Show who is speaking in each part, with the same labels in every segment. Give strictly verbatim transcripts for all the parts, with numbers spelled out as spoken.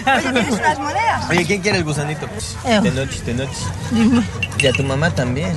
Speaker 1: Oye, ¿tienes unas monedas?
Speaker 2: Oye, ¿quién quiere el gusanito?
Speaker 1: Eh.
Speaker 2: De noche, de noche.
Speaker 1: Dime.
Speaker 2: Y a tu mamá también.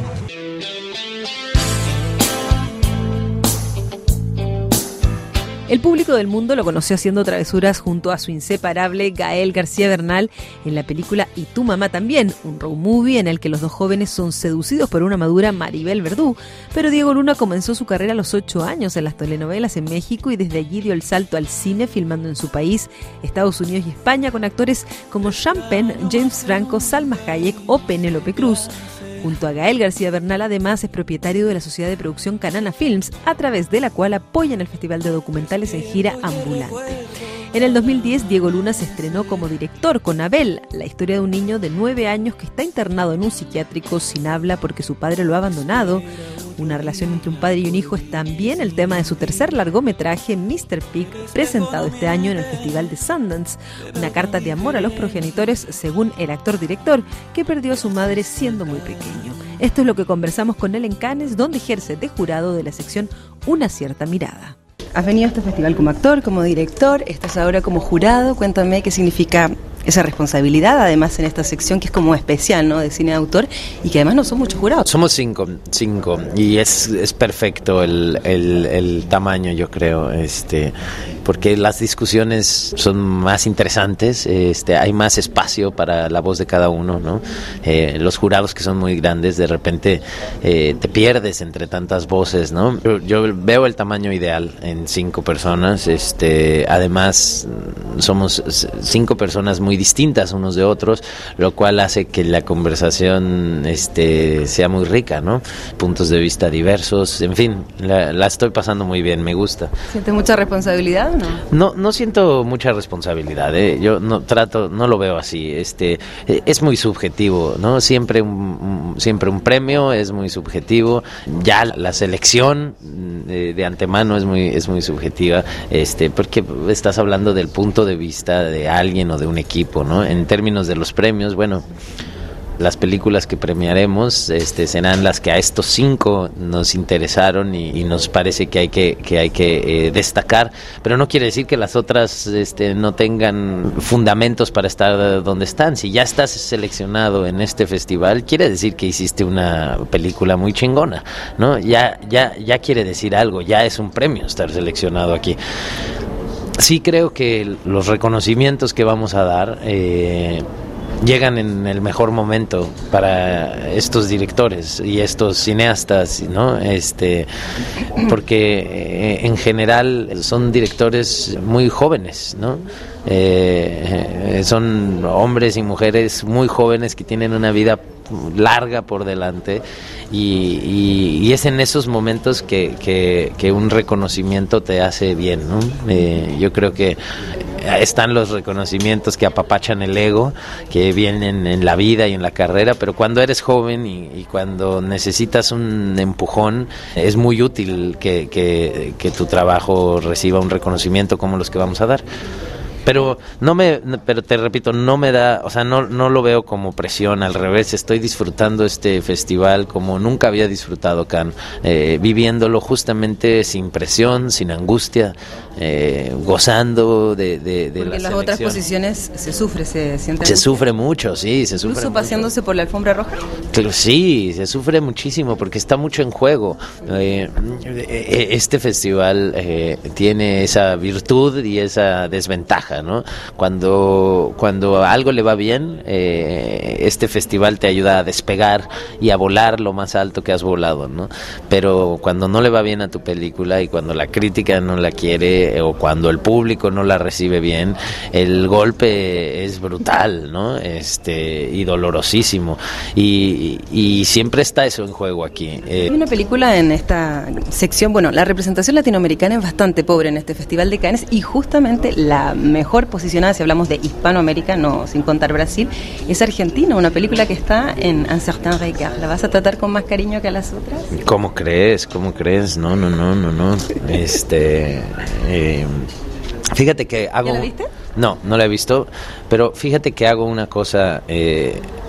Speaker 3: El público del mundo lo conoció haciendo travesuras junto a su inseparable Gael García Bernal en la película Y tu mamá también, un road movie en el que los dos jóvenes son seducidos por una madura Maribel Verdú. Pero Diego Luna comenzó su carrera a los ocho años en las telenovelas en México y desde allí dio el salto al cine, filmando en su país, Estados Unidos y España, con actores como Sean Penn, James Franco, Salma Hayek o Penélope Cruz. Junto a Gael García Bernal, además, es propietario de la sociedad de producción Canana Films, a través de la cual apoyan el Festival de Documentales en gira ambulante. En el dos mil diez, Diego Luna se estrenó como director con Abel, la historia de un niño de nueve años que está internado en un psiquiátrico sin habla porque su padre lo ha abandonado. Una relación entre un padre y un hijo es también el tema de su tercer largometraje, míster Pig, presentado este año en el Festival de Sundance. Una carta de amor a los progenitores, según el actor-director, que perdió a su madre siendo muy pequeño. Esto es lo que conversamos con él en Cannes, donde ejerce de jurado de la sección Una cierta mirada.
Speaker 4: Has venido a este festival como actor, como director, estás ahora como jurado. Cuéntame qué significa esa responsabilidad, además en esta sección que es como especial, ¿no?, de cine de autor, y que además no son muchos jurados.
Speaker 5: Somos cinco, cinco, y es, es perfecto el, el, el tamaño, yo creo, este, porque las discusiones son más interesantes, este, hay más espacio para la voz de cada uno, ¿no? Eh, los jurados, que son muy grandes, de repente eh, te pierdes entre tantas voces, ¿no? Yo, yo veo el tamaño ideal en cinco personas, este, además somos cinco personas muy distintas unos de otros, lo cual hace que la conversación este, sea muy rica, ¿no? Puntos de vista diversos, en fin, la, la estoy pasando muy bien, me gusta.
Speaker 4: ¿Sientes mucha responsabilidad o no?
Speaker 5: No, no siento mucha responsabilidad, ¿eh? Yo no trato, no lo veo así, este, es muy subjetivo, ¿no? Siempre un, siempre un premio es muy subjetivo, ya la selección de, de antemano es muy, es muy subjetiva, este, porque estás hablando del punto de vista de alguien o de un equipo, ¿no? En términos de los premios, bueno, las películas que premiaremos este, serán las que a estos cinco nos interesaron y, y nos parece que hay que, que, hay que eh, destacar, pero no quiere decir que las otras este, no tengan fundamentos para estar donde están. Si ya estás seleccionado en este festival, quiere decir que hiciste una película muy chingona, ¿no? Ya, ya, ya quiere decir algo, ya es un premio estar seleccionado aquí. Sí creo que los reconocimientos que vamos a dar eh, llegan en el mejor momento para estos directores y estos cineastas, ¿no? Este, porque eh, en general son directores muy jóvenes, ¿no? Eh, son hombres y mujeres muy jóvenes que tienen una vida larga por delante y, y, y es en esos momentos que, que, que un reconocimiento te hace bien, ¿no? Eh, yo creo que están los reconocimientos que apapachan el ego, que vienen en la vida y en la carrera, pero cuando eres joven y, y cuando necesitas un empujón, es muy útil que, que, que tu trabajo reciba un reconocimiento como los que vamos a dar. Pero no me, pero te repito, no me da, o sea, no, no lo veo como presión, al revés, estoy disfrutando este festival como nunca había disfrutado Cannes, eh, viviéndolo justamente sin presión, sin angustia, eh, gozando de, de, de la
Speaker 4: Porque en las
Speaker 5: selección.
Speaker 4: otras posiciones se sufre, se siente.
Speaker 5: Se sufre mucho, sí, se sufre.
Speaker 4: ¿Incluso paseándose por la alfombra roja?
Speaker 5: Claro, sí, se sufre muchísimo porque está mucho en juego. Eh, este festival eh, tiene esa virtud y esa desventaja, ¿no? Cuando, cuando algo le va bien, eh, este festival te ayuda a despegar y a volar lo más alto que has volado, ¿no? Pero cuando no le va bien a tu película y cuando la crítica no la quiere o cuando el público no la recibe bien, el golpe es brutal, ¿no? Este, y dolorosísimo. Y, y siempre está eso en juego aquí. Eh,
Speaker 4: Hay una película en esta sección, bueno, la representación latinoamericana es bastante pobre en este Festival de Cannes y justamente la mejor posicionada, si hablamos de Hispanoamérica, no sin contar Brasil, es Argentina, una película que está en Un certain regard. ¿La vas a tratar con más cariño que a las otras?
Speaker 5: ¿Cómo crees? ¿Cómo crees? No, no, no, no, no. Este, eh, fíjate que hago.
Speaker 4: ¿Ya la viste?
Speaker 5: No, no la he visto, pero fíjate que hago una cosa. Eh,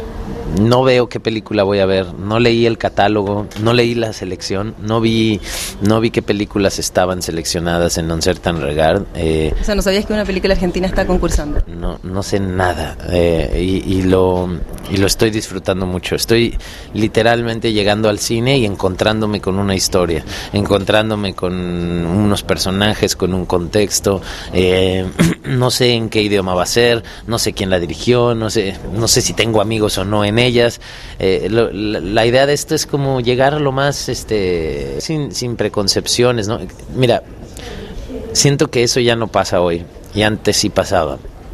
Speaker 5: no veo qué película voy a ver, no leí el catálogo, no leí la selección, no vi no vi qué películas estaban seleccionadas en Un Certain Regard. Eh,
Speaker 4: o sea, ¿no sabías que una película argentina está concursando?
Speaker 5: No, no sé nada, eh, y, y, lo, y lo estoy disfrutando mucho. Estoy literalmente llegando al cine y encontrándome con una historia, encontrándome con unos personajes, con un contexto. Eh, no sé en qué idioma va a ser, no sé quién la dirigió, no sé, no sé si tengo amigos o no en ellas. Eh, lo, la, la idea de esto es como llegar a lo más, este, sin, sin preconcepciones, ¿no? Mira, siento que eso ya no pasa hoy, y antes sí pasaba.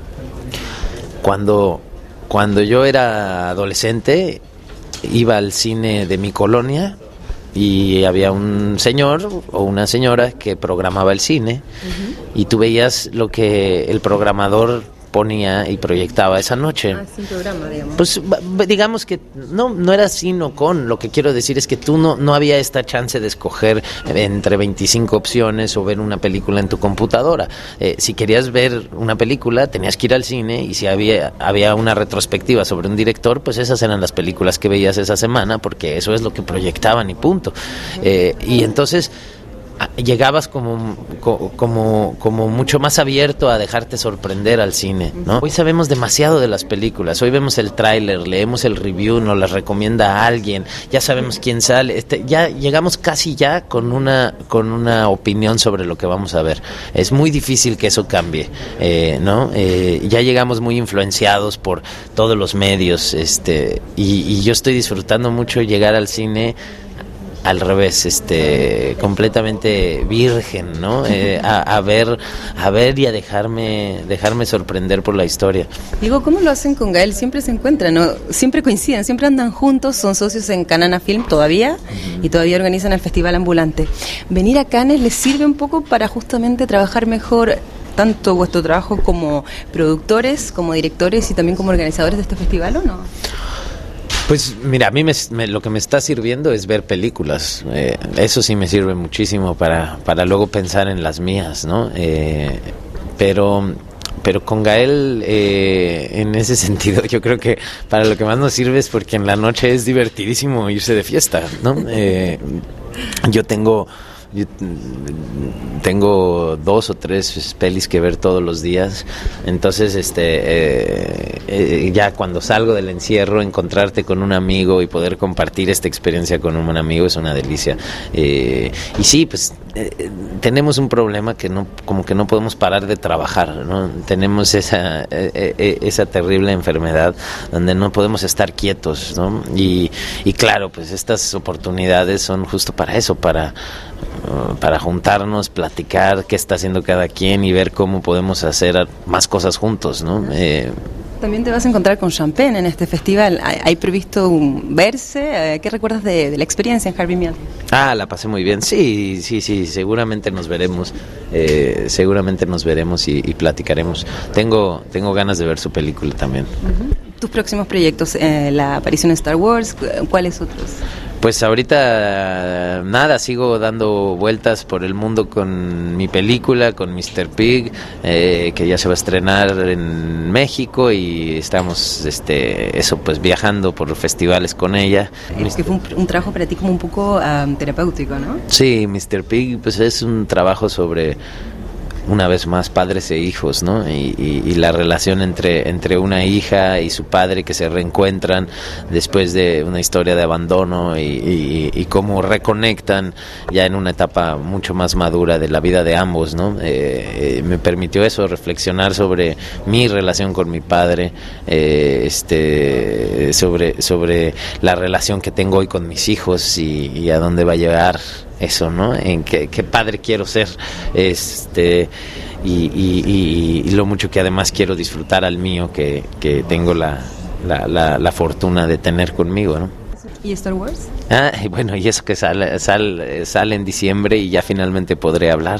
Speaker 5: Cuando, cuando yo era adolescente, iba al cine de mi colonia y había un señor o una señora que programaba el cine, uh-huh. y tú veías lo que el programador ponía y proyectaba esa noche.
Speaker 4: Ah, sin programa, digamos.
Speaker 5: Pues digamos que no, no era sin o con. Lo que quiero decir es que tú no, no había esta chance de escoger entre veinticinco opciones o ver una película en tu computadora. Eh, si querías ver una película, tenías que ir al cine, y si había, había una retrospectiva sobre un director, pues esas eran las películas que veías esa semana, porque eso es lo que proyectaban y punto. Eh, y entonces llegabas como, como, como mucho más abierto a dejarte sorprender al cine, ¿no? Hoy sabemos demasiado de las películas, hoy vemos el tráiler, leemos el review, nos las recomienda a alguien, ya sabemos quién sale, este, ya llegamos casi ya con una, con una opinión sobre lo que vamos a ver. Es muy difícil que eso cambie, eh, ¿no? Eh, ya llegamos muy influenciados por todos los medios, este, y, y yo estoy disfrutando mucho llegar al cine al revés, este, completamente virgen, ¿no? Eh, a, a ver, a ver y a dejarme, dejarme sorprender por la historia.
Speaker 4: Digo, ¿cómo lo hacen con Gael? Siempre se encuentran, ¿no? Siempre coinciden, siempre andan juntos, son socios en Canana Film todavía, uh-huh. y todavía organizan el Festival Ambulante. ¿Venir a Cannes les sirve un poco para justamente trabajar mejor tanto vuestro trabajo como productores, como directores y también como organizadores de este festival, o no?
Speaker 5: Pues mira, a mí me, me, lo que me está sirviendo es ver películas. Eh, eso sí me sirve muchísimo para, para luego pensar en las mías, ¿no? Eh, pero... Pero con Gael, eh, en ese sentido, yo creo que para lo que más nos sirve es porque en la noche es divertidísimo irse de fiesta, ¿no? Eh, yo tengo... Yo tengo dos o tres pelis que ver todos los días, entonces este eh, eh, ya cuando salgo del encierro, encontrarte con un amigo y poder compartir esta experiencia con un amigo es una delicia. Eh, y sí, pues eh, tenemos un problema que no, como que no podemos parar de trabajar, ¿no? Tenemos esa eh, eh, esa terrible enfermedad donde no podemos estar quietos, ¿no? Y, y claro, pues estas oportunidades son justo para eso, para para juntarnos, platicar qué está haciendo cada quien y ver cómo podemos hacer más cosas juntos, ¿no? Eh,
Speaker 4: También te vas a encontrar con Champagne en este festival. ¿Hay, hay previsto un verse? ¿Qué recuerdas de, de la experiencia en Harvey Milk?
Speaker 5: Ah, la pasé muy bien. Sí, sí, sí, seguramente nos veremos. Eh, seguramente nos veremos y, y platicaremos. Tengo, tengo ganas de ver su película también.
Speaker 4: Uh-huh. ¿Tus próximos proyectos? Eh, ¿La aparición en Star Wars? ¿Cuáles otros?
Speaker 5: Pues ahorita nada, sigo dando vueltas por el mundo con mi película, con mister Pig, eh, que ya se va a estrenar en México, y estamos, este, eso, pues viajando por festivales con ella.
Speaker 4: Es que fue un, un trabajo para ti como un poco um, terapéutico, ¿no?
Speaker 5: Sí, mister Pig, pues es un trabajo sobre, una vez más, padres e hijos, ¿no? Y, y, y la relación entre, entre una hija y su padre que se reencuentran después de una historia de abandono, y, y, y cómo reconectan ya en una etapa mucho más madura de la vida de ambos, ¿no? Eh, eh, me permitió eso, reflexionar sobre mi relación con mi padre, eh, este, sobre, sobre la relación que tengo hoy con mis hijos, y, y a dónde va a llegar eso, ¿no? En qué, qué padre quiero ser, este, y, y, y, y lo mucho que además quiero disfrutar al mío que, que tengo la, la, la, la fortuna de tener conmigo, ¿no?
Speaker 4: ¿Y Star Wars?
Speaker 5: Ah, y bueno, y eso que sale, sale, sale en diciembre y ya finalmente podré hablar.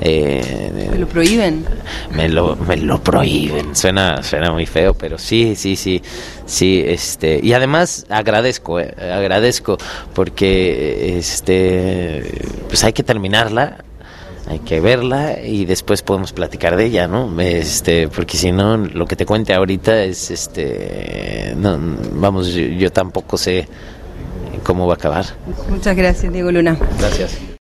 Speaker 5: Eh,
Speaker 4: ¿Me lo prohíben?
Speaker 5: Me lo, me lo prohíben. Suena, suena muy feo, pero sí, sí, sí, sí, este, y además agradezco, eh, agradezco porque, este, pues hay que terminarla. hay que verla y después podemos platicar de ella, ¿no? Este, porque si no, lo que te cuente ahorita es, este, no, vamos, yo, yo tampoco sé cómo va a acabar.
Speaker 4: Muchas gracias, Diego Luna.
Speaker 5: Gracias.